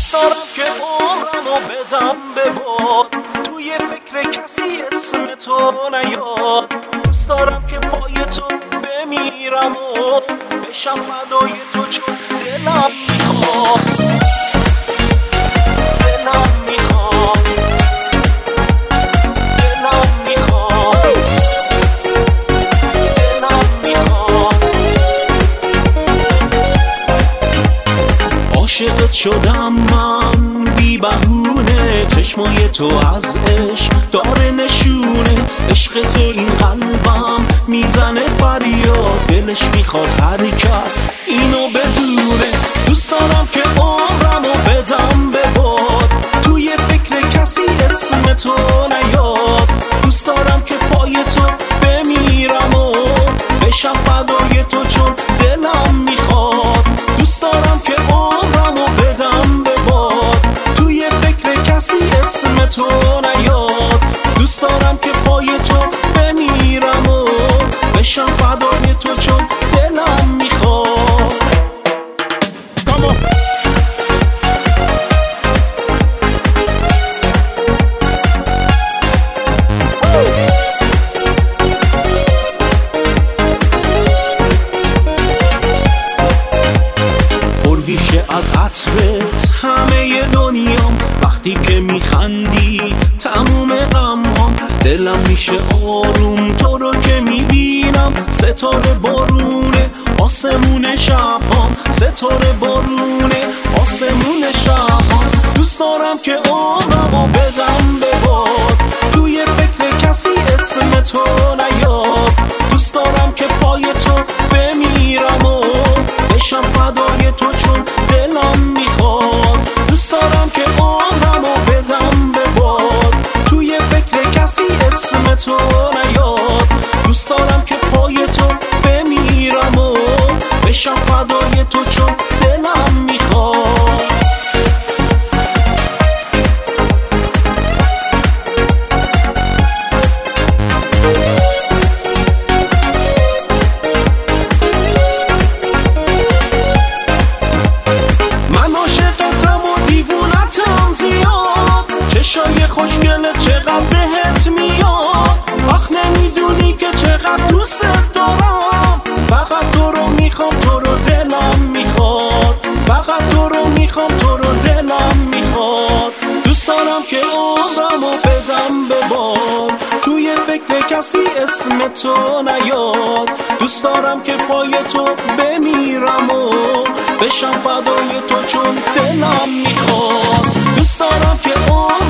دوست دارم که عمرمو بدم به باد، توی فکر کسی اسم تو نیاد. دوست دارم که پای تو بمیرم و بشم فدای تو، چون دلم میخواد، دلم میخواد، دلم میخواد، دلم میخواد. عاشقت شدم من بی بهونه، چشمای تو از عشق داره نشونه. عشق تو این قلبم میزنه فریاد، دلش میخواد هر کس اینو بدونه. دوست دارم که عمرمو بدم به باد، توی فکر کسی اسم تو نیاد. دوست دارم که پای تو بمیرم و بشم فدای تو، چون دلم میخواد. دوست دارم که عمرمو بدم به باد، توی فکر کسی اسم تو نیاد. دوست دارم که پای تو بمیرم و بشم فدای تو، چون دلم میخواد. پربیشه از عطرت همه دنیام، وقتی که میخندی تموم غمام. دلم میشه آروم تو رو که میبینم، ستاره بارونه آسمون شبام، ستاره بارونه آسمون شبام. دوست دارم که عمرمو بدم به باد، توی فکر کسی اسم تو نیاد. دوست دارم که پای تو بمیرم و بشم فدای تو، چون دلم میخواد. دوست دارم که عمرمو بدم به باد، توی فکر کسی اسم تو نیاد. دوست دارم که پای تو بمیرم و بشم فدای تو، چون دلم میخواد. من عاشقتم و دیوونتم زیاد، چشای خوشگله چقدر بهت میاد. آخ نمیدونی که چقدر دوست دارم، فقط تو رو میخوام، تو رو دلم میخواد. فقط تو رو میخوام، تو رو دلم میخواد. دوست دارم که عمرمو بدم به باد، توی فکر کسی اسم تو نیاد. دوست دارم که پای تو بمیرم و بشم فدای تو، چون دلم میخواد. دوست دارم که